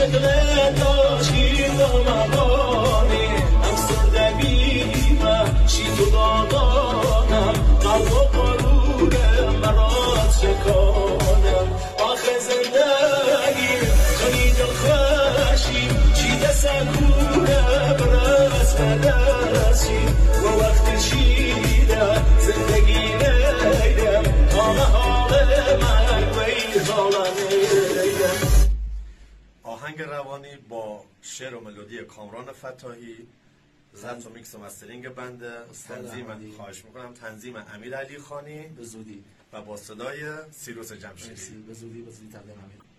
عاشق داشتی و مبانی هم سردبی و شید و دادانم قلب و قرورم برات شکانم آخه زندگی خیلی دلخوشی چی سکونه برس برسی و وقت شیده زندگی نیدم حال من وی حال نیدم. آهنگ روانی با شعر و ملودی کامران فتاحی، ضبط و میکس و مسترینگ بنده، تنظیم خواهش میکنم تنظیم امیر علی خانی به زودی و با صدای سیروس جمشیدی. به زودی تقدیم امیر.